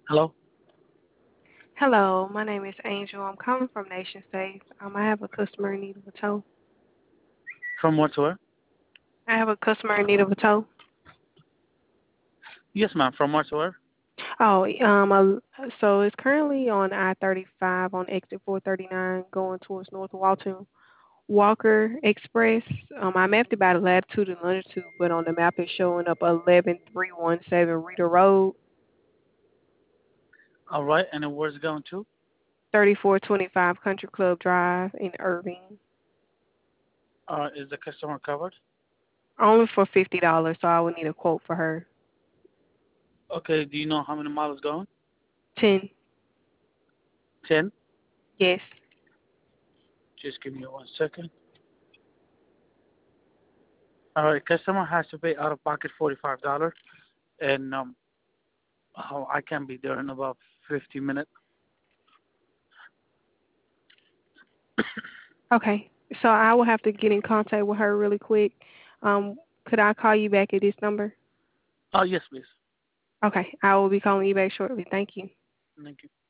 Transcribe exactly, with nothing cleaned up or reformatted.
Hello? Hello, my name is Angel. I'm calling from Nation Safe. Um, I have a customer in need of a tow. From what to where? I have a customer in need of a tow. Yes, ma'am. From what to where? Oh, um, uh, so it's currently on I thirty-five on exit four thirty-nine going towards North Walton Walker Express. Um, I mapped it by the latitude and longitude, but on the map it's showing up eleven three one seven Rita Road, All right. And then where's it going to? thirty-four twenty-five Country Club Drive in Irving. Uh, is the customer covered? Only for fifty dollars, so I would need a quote for her. Okay. Do you know how many miles going? Ten. Ten. Yes. Just give me one second. All right. Customer has to pay out of pocket forty-five dollars, and um, oh, I can be there in about fifty minutes. Okay. So I will have to get in contact with her really quick. Um, could I call you back at this number? Oh, yes, please. Okay. I will be calling you back shortly. Thank you. Thank you.